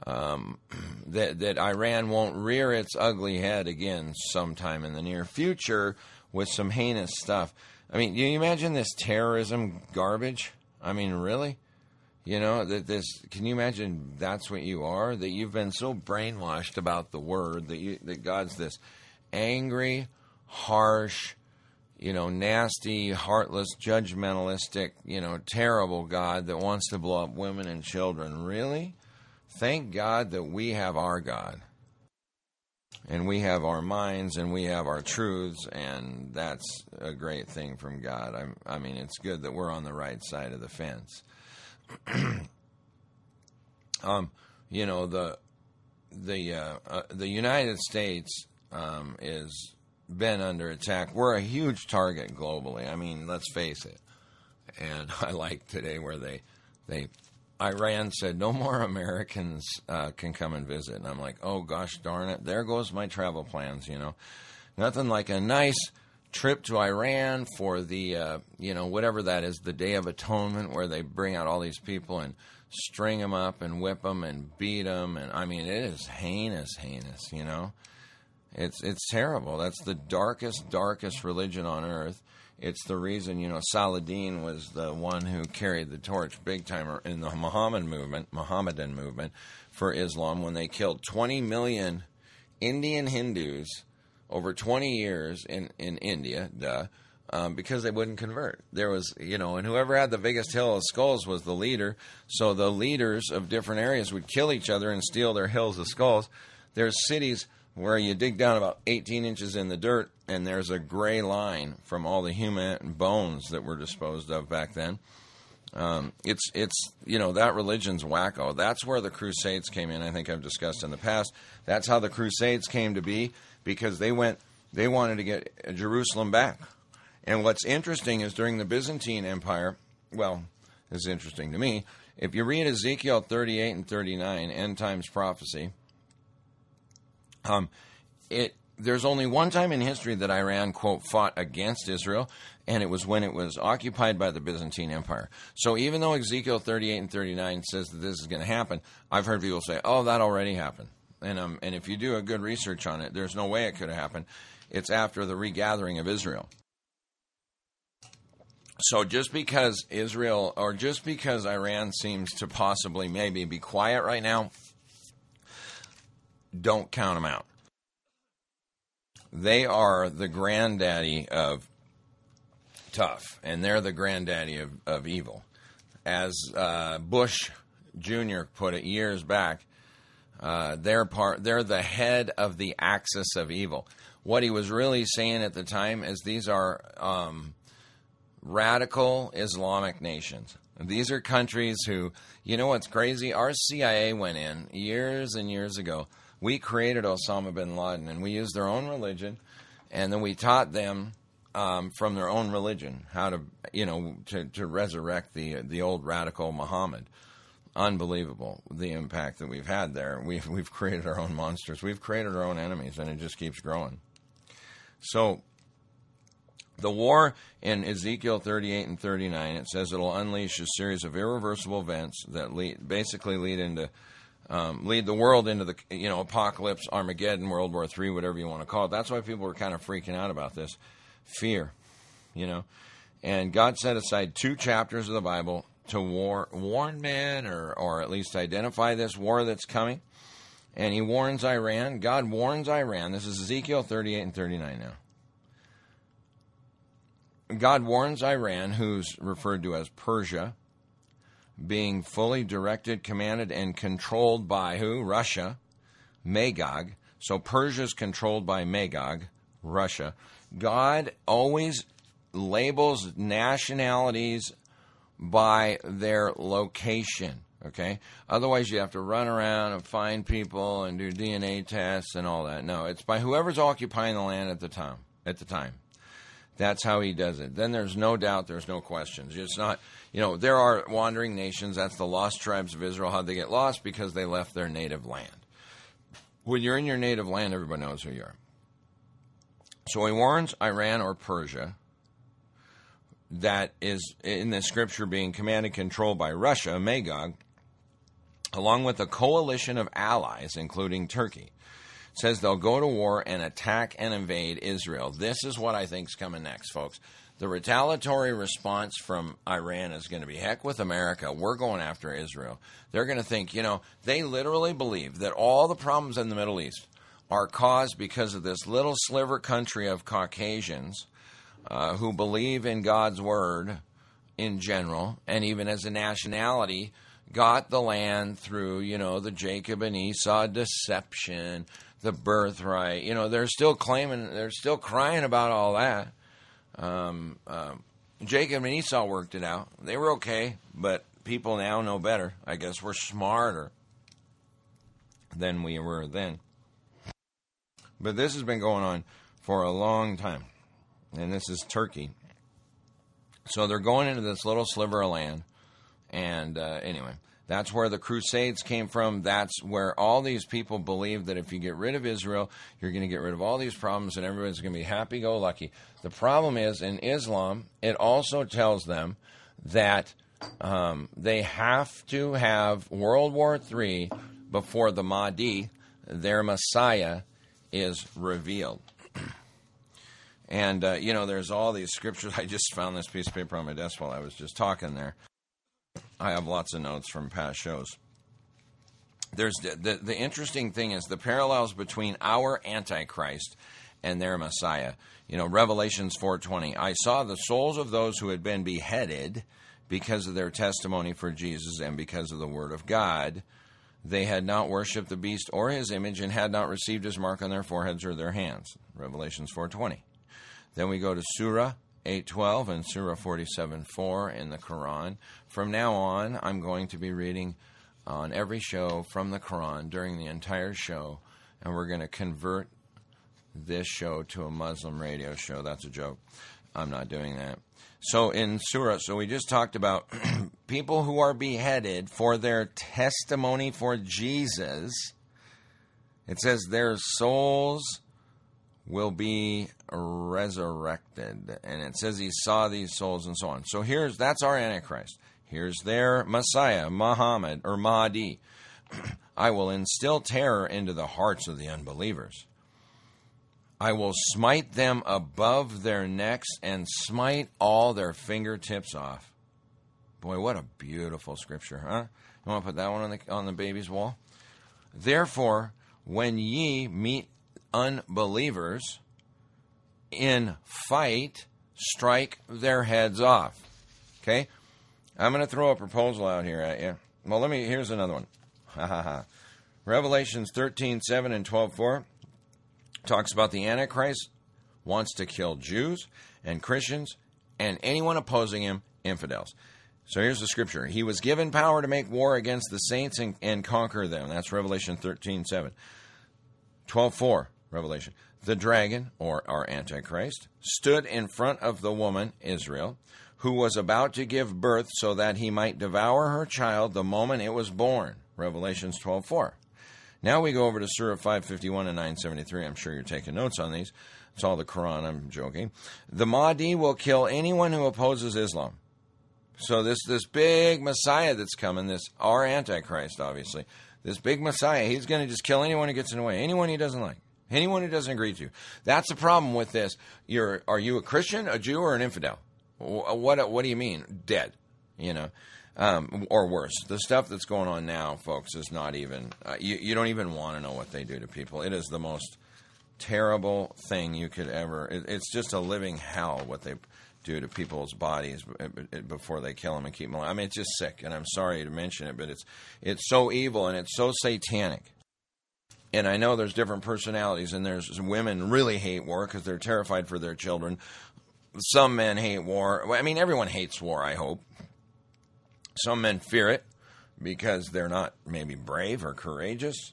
that Iran won't rear its ugly head again sometime in the near future with some heinous stuff. I mean, can you imagine this terrorism garbage? I mean, really? Can you imagine that's what you are? That you've been so brainwashed about the word that God's this angry, harsh, nasty, heartless, judgmentalistic, terrible God that wants to blow up women and children. Really? Thank God that we have our God, and we have our minds, and we have our truths, and that's a great thing from God. I mean, it's good that we're on the right side of the fence. The United States is been under attack. We're a huge target globally. I mean, let's face it. And I like today where Iran said no more Americans can come and visit. And I'm like, oh, gosh darn it. There goes my travel plans, Nothing like a nice trip to Iran for the, whatever that is, the Day of Atonement, where they bring out all these people and string them up and whip them and beat them. And, I mean, it is heinous, It's terrible. That's the darkest religion on earth. It's the reason, Saladin was the one who carried the torch big time in the Mohammedan movement for Islam when they killed 20 million Indian Hindus over 20 years in India, because they wouldn't convert. There was, and whoever had the biggest hill of skulls was the leader. So the leaders of different areas would kill each other and steal their hills of skulls. There's cities where you dig down about 18 inches in the dirt, and there's a gray line from all the human bones that were disposed of back then. It's that religion's wacko. That's where the Crusades came in. I think I've discussed in the past. That's how the Crusades came to be, because they wanted to get Jerusalem back. And what's interesting is during the Byzantine Empire, well, this is interesting to me, if you read Ezekiel 38 and 39, end times prophecy, there's only one time in history that Iran, quote, fought against Israel, and it was when it was occupied by the Byzantine Empire. So even though Ezekiel 38 and 39 says that this is going to happen, I've heard people say, oh, that already happened. And if you do a good research on it, there's no way it could have happened. It's after the regathering of Israel. So just because Israel, or just because Iran seems to possibly maybe be quiet right now, don't count them out. They are the granddaddy of tough, and they're the granddaddy of evil. As Bush Jr. put it years back, they're the head of the axis of evil. What he was really saying at the time is these are radical Islamic nations. These are countries who, you know what's crazy? Our CIA went in years and years ago. We created Osama bin Laden, and we used their own religion, and then we taught them from their own religion how to, to resurrect the old radical Muhammad. Unbelievable, the impact that we've had there. We've created our own monsters. We've created our own enemies, and it just keeps growing. So the war in Ezekiel 38 and 39, it says it'll unleash a series of irreversible events that lead the world into the apocalypse, Armageddon, World War III, whatever you want to call it. That's why people are kind of freaking out about this. Fear, And God set aside 2 chapters of the Bible to warn men or at least identify this war that's coming. And he warns Iran. God warns Iran. This is Ezekiel 38 and 39 now. God warns Iran, who's referred to as Persia, being fully directed, commanded, and controlled by who? Russia, Magog. So Persia's controlled by Magog, Russia. God always labels nationalities by their location, okay? Otherwise, you have to run around and find people and do DNA tests and all that. No, it's by whoever's occupying the land at the time. That's how he does it. Then there's no doubt, there's no questions. It's not, there are wandering nations. That's the lost tribes of Israel. How'd they get lost? Because they left their native land. When you're in your native land, everybody knows who you are. So he warns Iran or Persia that is in the scripture being commanded, controlled by Russia, Magog, along with a coalition of allies, including Turkey. Says they'll go to war and attack and invade Israel. This is what I think is coming next, folks. The retaliatory response from Iran is going to be, heck with America, we're going after Israel. They're going to think, they literally believe that all the problems in the Middle East are caused because of this little sliver country of Caucasians who believe in God's word in general, and even as a nationality, got the land through, the Jacob and Esau deception, the birthright. They're still crying about all that. Jacob and Esau worked it out. They were okay, but people now know better. I guess we're smarter than we were then. But this has been going on for a long time, and this is Turkey. So they're going into this little sliver of land, and anyway, that's where the Crusades came from. That's where all these people believe that if you get rid of Israel, you're going to get rid of all these problems and everybody's going to be happy-go-lucky. The problem is, in Islam, it also tells them that they have to have World War III before the Mahdi, their Messiah, is revealed. And, there's all these scriptures. I just found this piece of paper on my desk while I was just talking there. I have lots of notes from past shows. There's the interesting thing is the parallels between our Antichrist and their Messiah. Revelations 4:20. I saw the souls of those who had been beheaded because of their testimony for Jesus and because of the word of God. They had not worshipped the beast or his image and had not received his mark on their foreheads or their hands. Revelations 4:20. Then we go to Surah 8:12 and Surah 47:4 in the Quran. From now on, I'm going to be reading on every show from the Quran during the entire show, and we're going to convert this show to a Muslim radio show. That's a joke. I'm not doing that. So in Surah, so we just talked about people who are beheaded for their testimony for Jesus. It says their souls will be resurrected. And it says he saw these souls and so on. So that's our Antichrist. Here's their Messiah, Muhammad or Mahdi. I will instill terror into the hearts of the unbelievers. I will smite them above their necks and smite all their fingertips off. Boy, what a beautiful scripture, huh? You want to put that one on the baby's wall? Therefore, when ye meet unbelievers in fight, strike their heads off. Okay? I'm going to throw a proposal out here at you. Well, here's another one. Revelations 13:7 and 12:4 talks about the Antichrist wants to kill Jews and Christians and anyone opposing him, infidels. So here's the scripture. He was given power to make war against the saints and conquer them. That's Revelation 13:7. 12:4, Revelation. The dragon, or our Antichrist, stood in front of the woman, Israel, who was about to give birth so that he might devour her child the moment it was born. Revelations 12:4. Now we go over to Surah 551 and 973. I'm sure you're taking notes on these. It's all the Quran, I'm joking. The Mahdi will kill anyone who opposes Islam. So this big Messiah that's coming, our Antichrist, obviously, this big Messiah, he's going to just kill anyone who gets in the way, anyone he doesn't like, anyone who doesn't agree to. That's the problem with this. Are you a Christian, a Jew, or an infidel? What do you mean? Dead, or worse. The stuff that's going on now, folks, is not even, you don't even want to know what they do to people. It is the most terrible thing you could ever, it's just a living hell what they do to people's bodies before they kill them and keep them alive. I mean, it's just sick, and I'm sorry to mention it, but it's so evil and it's so satanic. And I know there's different personalities, and there's women really hate war because they're terrified for their children. Some men hate war. I mean, everyone hates war, I hope. Some men fear it because they're not maybe brave or courageous.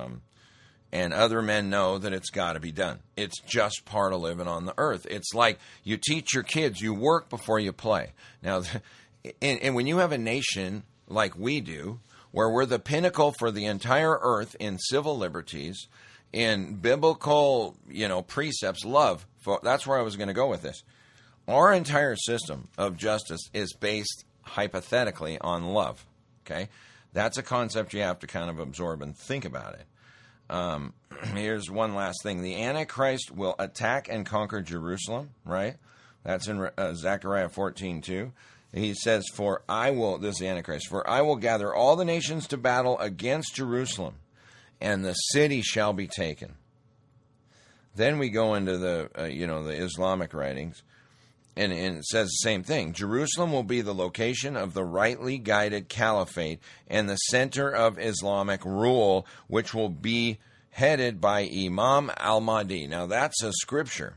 And other men know that it's got to be done. It's just part of living on the earth. It's like you teach your kids, you work before you play. Now, and when you have a nation like we do, where we're the pinnacle for the entire earth in civil liberties, in biblical, precepts, love, that's where I was going to go with this. Our entire system of justice is based hypothetically on love. Okay? That's a concept you have to kind of absorb and think about it. Here's one last thing. The Antichrist will attack and conquer Jerusalem, right? That's in Zechariah 14:2. He says, this is the Antichrist, for I will gather all the nations to battle against Jerusalem, and the city shall be taken. Then we go into the Islamic writings, and it says the same thing. Jerusalem will be the location of the rightly guided caliphate and the center of Islamic rule, which will be headed by Imam al-Mahdi. Now, that's a scripture.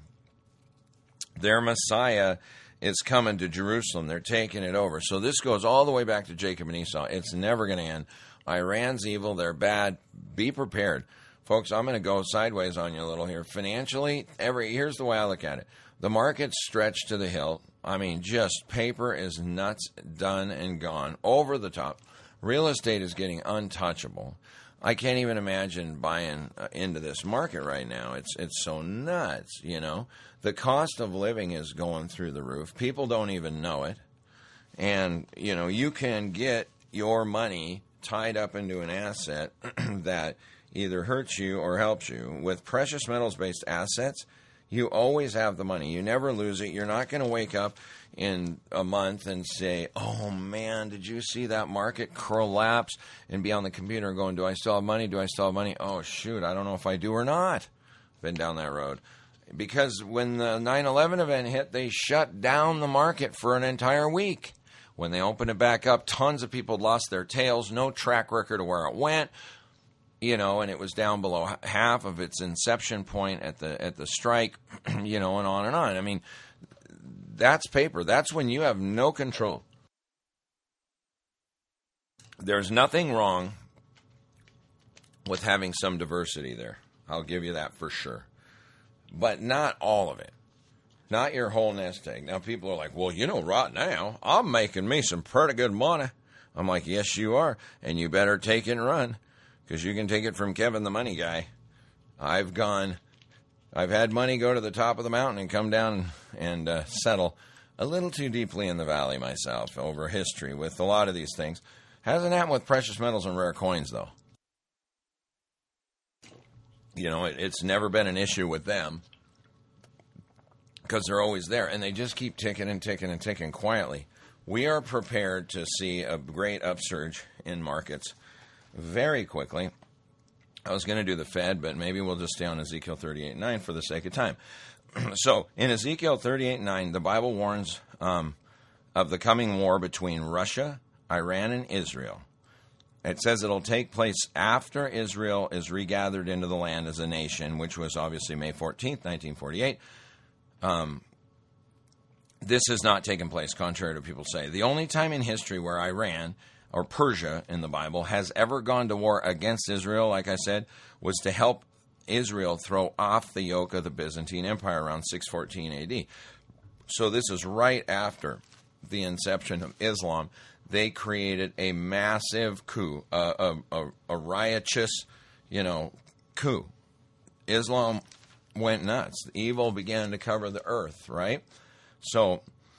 Their Messiah is coming to Jerusalem. They're taking it over. So this goes all the way back to Jacob and Esau. It's never going to end. Iran's evil. They're bad. Be prepared. Folks, I'm going to go sideways on you a little here. Financially, here's the way I look at it. The market's stretched to the hilt. I mean, just paper is nuts, done and gone, over the top. Real estate is getting untouchable. I can't even imagine buying into this market right now. It's so nuts, The cost of living is going through the roof. People don't even know it. And, you can get your money tied up into an asset that either hurts you or helps you. With precious metals-based assets, you always have the money. You never lose it. You're not going to wake up in a month and say, oh, man, did you see that market collapse? And be on the computer going, do I still have money? Do I still have money? Oh, shoot, I don't know if I do or not. Been down that road. Because when the 9/11 event hit, they shut down the market for an entire week. When they opened it back up, tons of people lost their tails, no track record of where it went. And it was down below half of its inception point at the strike, and on and on. I mean, that's paper. That's when you have no control. There's nothing wrong with having some diversity there. I'll give you that for sure. But not all of it. Not your whole nest egg. Now, people are like, well, right now, I'm making me some pretty good money. I'm like, yes, you are. And you better take it and run, because you can take it from Kevin the Money Guy. I've had money go to the top of the mountain and come down and settle a little too deeply in the valley myself over history with a lot of these things. Hasn't happened with precious metals and rare coins, though. It's never been an issue with them because they're always there, and they just keep ticking and ticking and ticking quietly. We are prepared to see a great upsurge in markets very quickly. I was going to do the Fed, but maybe we'll just stay on Ezekiel 38:9 for the sake of time. So, in Ezekiel 38:9, the Bible warns of the coming war between Russia, Iran, and Israel. It says it'll take place after Israel is regathered into the land as a nation, which was obviously May 14th, 1948. This has not taken place, contrary to what people say. The only time in history where Iran, or Persia in the Bible, has ever gone to war against Israel, like I said, was to help Israel throw off the yoke of the Byzantine Empire around 614 AD. So this is right after the inception of Islam. They created a massive coup, a riotous, coup. Islam went nuts. Evil began to cover the earth, right? So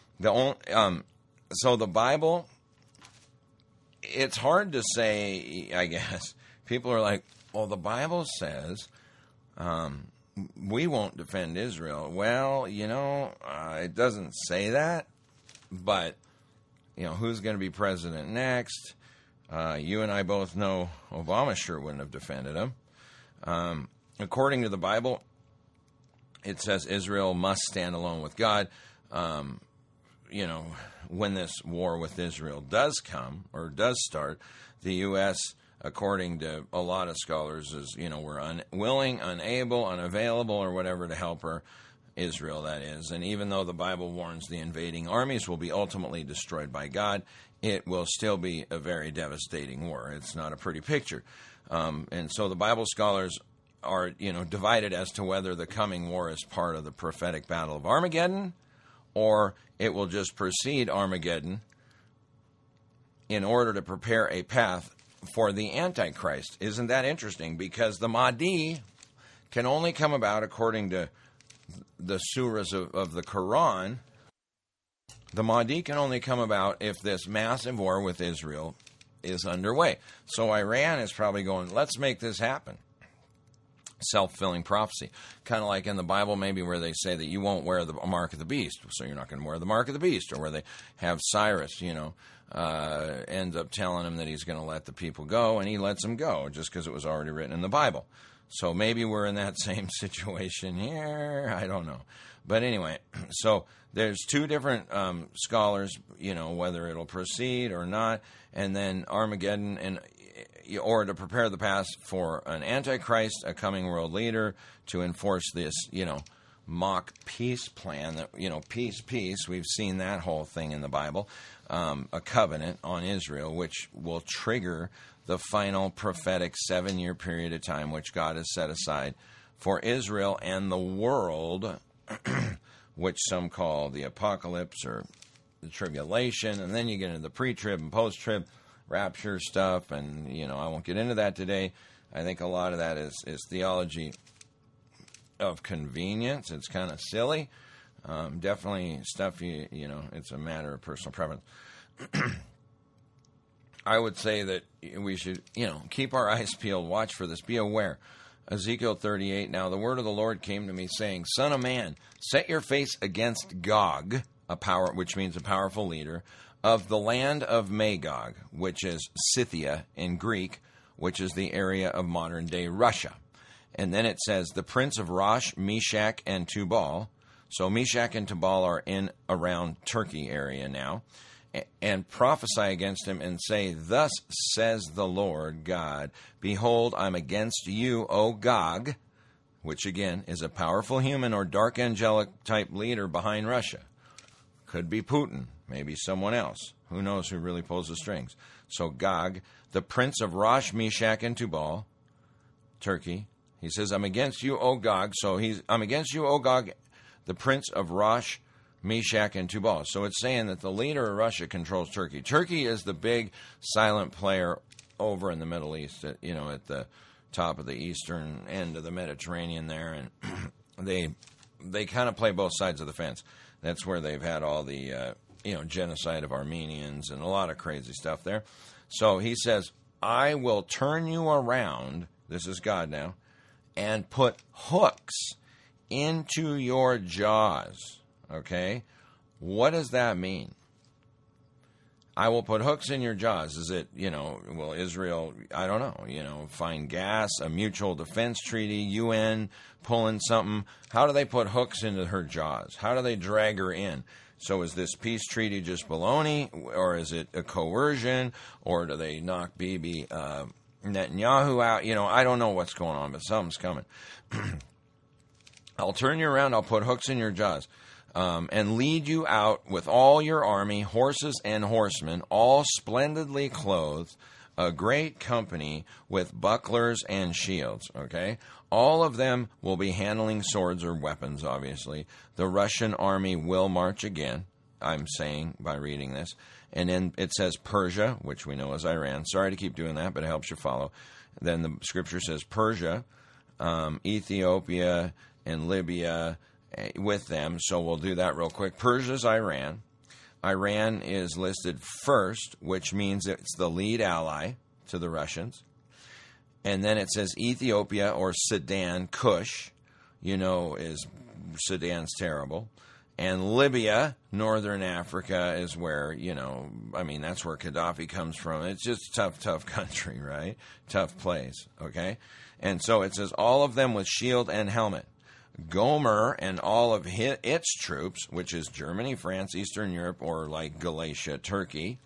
the Bible, it's hard to say, I guess. People are like, well, the Bible says we won't defend Israel. Well, it doesn't say that, but, who's going to be president next? You and I both know Obama sure wouldn't have defended him. According to the Bible, it says Israel must stand alone with God. When this war with Israel does come or does start, the U.S., according to a lot of scholars, is, we're unwilling, unable, unavailable, or whatever to help her, Israel, that is. And even though the Bible warns the invading armies will be ultimately destroyed by God, it will still be a very devastating war. It's not a pretty picture. And so the Bible scholars are, divided as to whether the coming war is part of the prophetic battle of Armageddon, or it will just precede Armageddon in order to prepare a path for the Antichrist. Isn't that interesting? Because the Mahdi can only come about, according to the surahs of the Quran, the Mahdi can only come about if this massive war with Israel is underway. So Iran is probably going, let's make this happen. Self-fulfilling prophecy. Kind of like in the Bible, maybe, where they say that you won't wear the mark of the beast, so you're not going to wear the mark of the beast. Or where they have Cyrus, ends up telling him that he's going to let the people go, and he lets them go just because it was already written in the Bible. So maybe we're in that same situation here. I don't know. But anyway, so there's two different scholars, whether it'll proceed or not, and then Armageddon, and or to prepare the path for an Antichrist, a coming world leader, to enforce this, mock peace plan that, peace. We've seen that whole thing in the Bible, a covenant on Israel, which will trigger the final prophetic 7-year period of time which God has set aside for Israel and the world, which some call the apocalypse or the tribulation. And then you get into the pre-trib and post-trib rapture stuff, and I won't get into that today. I think a lot of that is theology of convenience. It's kind of silly. Definitely stuff it's a matter of personal preference. I would say that we should keep our eyes peeled, watch for this, be aware. Ezekiel 38, now the word of the Lord came to me, saying, Son of man, set your face against Gog, which means a powerful leader, of the land of Magog, which is Scythia in Greek, which is the area of modern-day Russia. And then it says, the prince of Rosh, Meshach, and Tubal. So Meshach and Tubal are in around Turkey area now. And prophesy against him and say, Thus says the Lord God, Behold, I'm against you, O Gog, which again is a powerful human or dark angelic type leader behind Russia. Could be Putin, maybe someone else. Who knows who really pulls the strings? So Gog, the prince of Rosh, Meshach, and Tubal, Turkey. He says, I'm against you, O Gog. So I'm against you, O Gog, the prince of Rosh, Meshach, and Tubal. So it's saying that the leader of Russia controls Turkey. Turkey is the big silent player over in the Middle East, at the top of the eastern end of the Mediterranean there, and they kind of play both sides of the fence. That's where they've had all the genocide of Armenians and a lot of crazy stuff there. So he says, I will turn you around, this is God now, and put hooks into your jaws. Okay? What does that mean? I will put hooks in your jaws. Is it, will Israel, I don't know, find gas, a mutual defense treaty, UN pulling something? How do they put hooks into her jaws? How do they drag her in? So is this peace treaty just baloney, or is it a coercion, or do they knock Bibi Netanyahu out? I don't know what's going on, but something's coming. I'll turn you around, I'll put hooks in your jaws. And lead you out with all your army, horses and horsemen, all splendidly clothed, a great company with bucklers and shields, okay? All of them will be handling swords or weapons, obviously. The Russian army will march again, I'm saying by reading this. And then it says Persia, which we know is Iran. Sorry to keep doing that, but it helps you follow. Then the scripture says Persia, Ethiopia, and Libya with them, so we'll do that real quick. Persia's Iran. Iran is listed first, which means it's the lead ally to the Russians. And then it says Ethiopia or Sudan, Kush, is Sudan's terrible. And Libya, northern Africa, is where, that's where Gaddafi comes from. It's just tough country, right? Tough place, okay? And so it says all of them with shield and helmet. Gomer and all of its troops, which is Germany, France, Eastern Europe, or like Galatia, Turkey.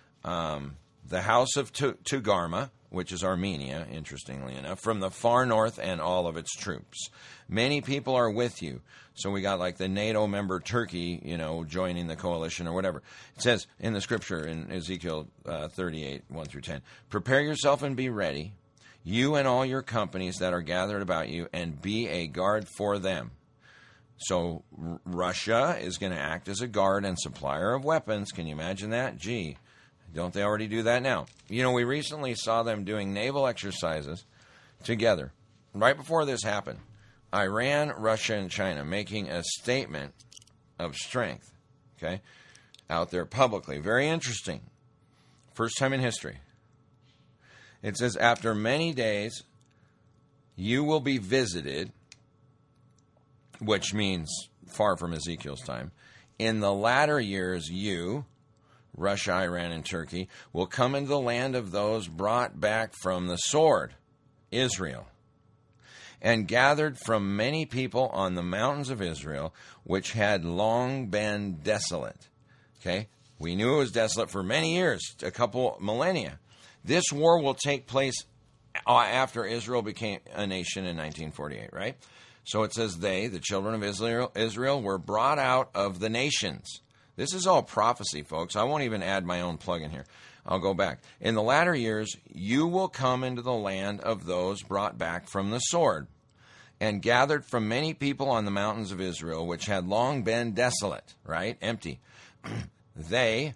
The house of Togarmah, which is Armenia, interestingly enough, from the far north and all of its troops. Many people are with you. So we got like the NATO member Turkey, joining the coalition or whatever. It says in the scripture in Ezekiel 38, 1 through 10, prepare yourself and be ready, you and all your companies that are gathered about you, and be a guard for them. So Russia is going to act as a guard and supplier of weapons. Can you imagine that? Gee, don't they already do that now? We recently saw them doing naval exercises together. Right before this happened, Iran, Russia, and China making a statement of strength, okay, out there publicly. Very interesting. First time in history. It says, after many days, you will be visited, which means far from Ezekiel's time. In the latter years, you, Russia, Iran, and Turkey, will come into the land of those brought back from the sword, Israel, and gathered from many people on the mountains of Israel, which had long been desolate. Okay? We knew it was desolate for many years, a couple millennia. This war will take place after Israel became a nation in 1948, right? So it says they, the children of Israel, were brought out of the nations. This is all prophecy, folks. I won't even add my own plug in here. I'll go back. In the latter years, you will come into the land of those brought back from the sword, and gathered from many people on the mountains of Israel, which had long been desolate, right? Empty. They,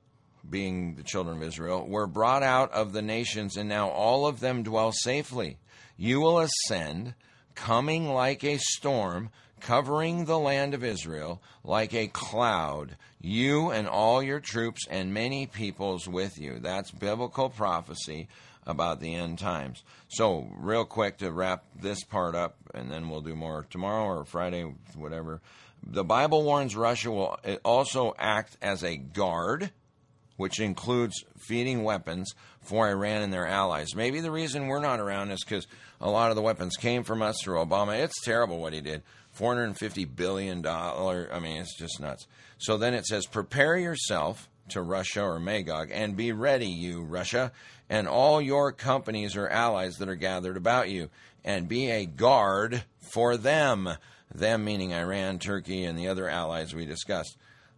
being the children of Israel, were brought out of the nations, and now all of them dwell safely. You will ascend, coming like a storm, covering the land of Israel like a cloud, you and all your troops and many peoples with you. That's biblical prophecy about the end times. So, real quick to wrap this part up, and then we'll do more tomorrow or Friday, whatever. The Bible warns Russia will also act as a guard, which includes feeding weapons for Iran and their allies. Maybe the reason we're not around is because a lot of the weapons came from us through Obama. It's terrible what he did. $450 billion. I mean, it's just nuts. So then it says, prepare yourself to Russia or Magog, and be ready, you, Russia, and all your companies or allies that are gathered about you, and be a guard for them. Them meaning Iran, Turkey, and the other allies we discussed.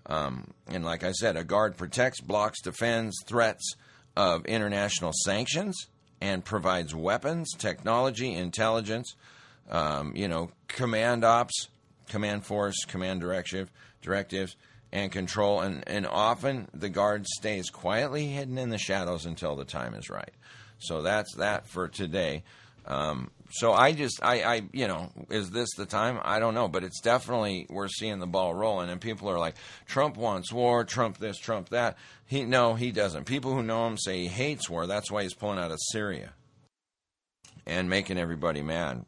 And like I said, a guard protects, blocks, defends threats of international sanctions, and provides weapons, technology, intelligence, command ops, command force, command directives, and control. And often the guard stays quietly hidden in the shadows until the time is right. So that's that for today. So I is this the time? I don't know, but it's definitely, we're seeing the ball rolling, and people are like, Trump wants war, Trump this, Trump that. No, he doesn't. People who know him say he hates war. That's why he's pulling out of Syria and making everybody mad.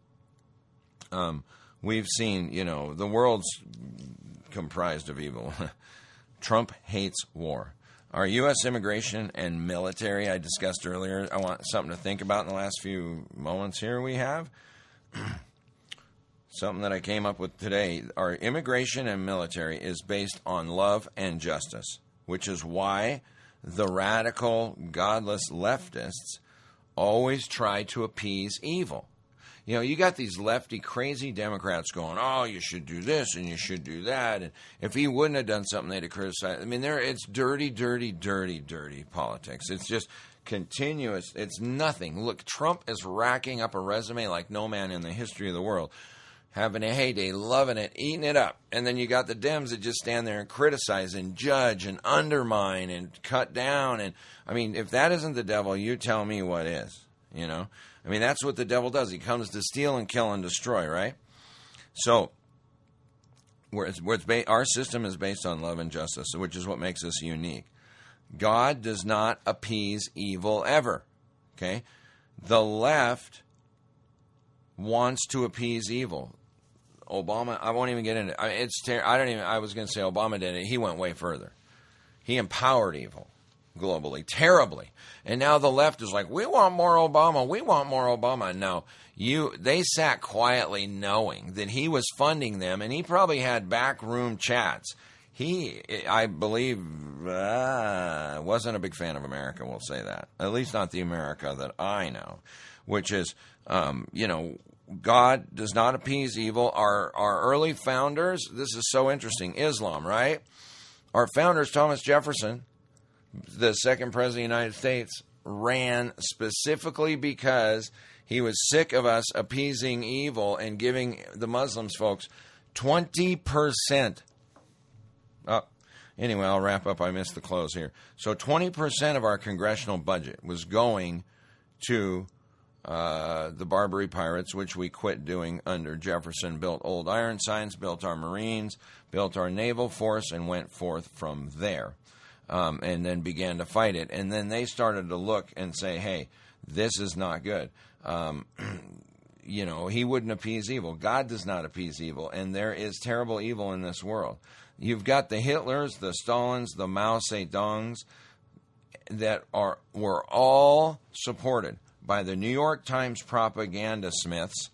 We've seen, the world's comprised of evil. Trump hates war. Our U.S. immigration and military, I discussed earlier, I want something to think about in the last few moments here we have. Something that I came up with today. Our immigration and military is based on love and justice, which is why the radical, godless leftists always try to appease evil. You got these lefty, crazy Democrats going, oh, you should do this and you should do that. And if he wouldn't have done something, they'd have criticized. I mean, it's dirty, dirty, dirty, dirty politics. It's just continuous. It's nothing. Look, Trump is racking up a resume like no man in the history of the world. Having a heyday, loving it, eating it up. And then you got the Dems that just stand there and criticize and judge and undermine and cut down. And, I mean, if that isn't the devil, you tell me what is, I mean, that's what the devil does. He comes to steal and kill and destroy, right? So, our system is based on love and justice, which is what makes us unique. God does not appease evil ever, okay? The left wants to appease evil. Obama, I won't even get into it. I was going to say Obama did it. He went way further. He empowered evil globally, terribly. And now the left is like, we want more Obama. We want more Obama. No, they sat quietly knowing that he was funding them, and he probably had backroom chats. He, I believe, wasn't a big fan of America, we'll say that. At least not the America that I know, which is, God does not appease evil. Our early founders, this is so interesting, Islam, right? Our founders, Thomas Jefferson, the second president of the United States, ran specifically because he was sick of us appeasing evil and giving the Muslims, folks, 20%. Anyway, I'll wrap up. I missed the close here. So 20% of our congressional budget was going to the Barbary Pirates, which we quit doing under Jefferson, built old iron signs, built our Marines, built our naval force, and went forth from there. And then began to fight it. And then they started to look and say, hey, this is not good. He wouldn't appease evil. God does not appease evil. And there is terrible evil in this world. You've got the Hitlers, the Stalins, the Mao Zedongs that were all supported by the New York Times propaganda smiths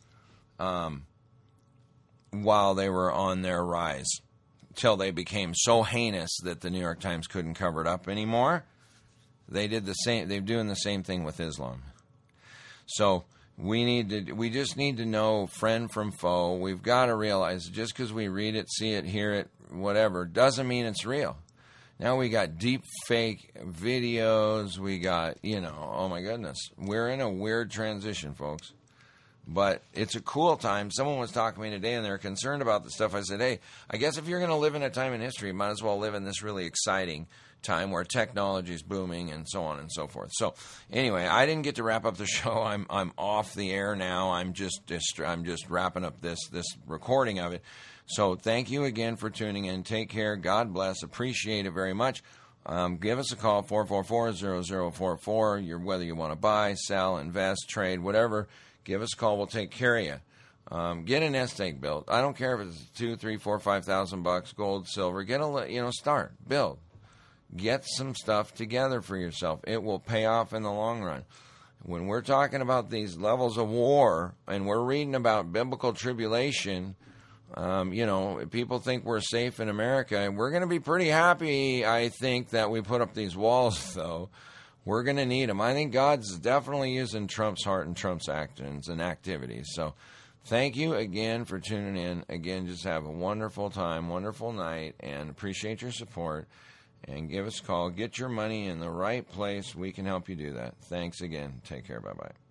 while they were on their rise, till they became so heinous that the New York Times couldn't cover it up anymore. They did the same. They're doing the same thing with Islam. So we just need to know friend from foe. We've got to realize just because we read it, see it, hear it, whatever, doesn't mean it's real. Now we got deep fake videos. We got, oh my goodness. We're in a weird transition, folks. But it's a cool time. Someone was talking to me today, and they're concerned about the stuff. I said, hey, I guess if you're going to live in a time in history, you might as well live in this really exciting time where technology is booming and so on and so forth. So anyway, I didn't get to wrap up the show. I'm off the air now. I'm just wrapping up this recording of it. So thank you again for tuning in. Take care. God bless. Appreciate it very much. Give us a call, 444-0044. Whether you want to buy, sell, invest, trade, whatever. Give us a call. We'll take care of you. Get a nest egg built. I don't care if it's $2,000, $3,000, $4,000, $5,000, gold, silver. Start, build, get some stuff together for yourself. It will pay off in the long run. When we're talking about these levels of war, and we're reading about biblical tribulation, people think we're safe in America, and we're going to be pretty happy, I think, that we put up these walls, though. We're going to need them. I think God's definitely using Trump's heart and Trump's actions and activities. So thank you again for tuning in. Again, just have a wonderful time, wonderful night, and appreciate your support. And give us a call. Get your money in the right place. We can help you do that. Thanks again. Take care. Bye-bye.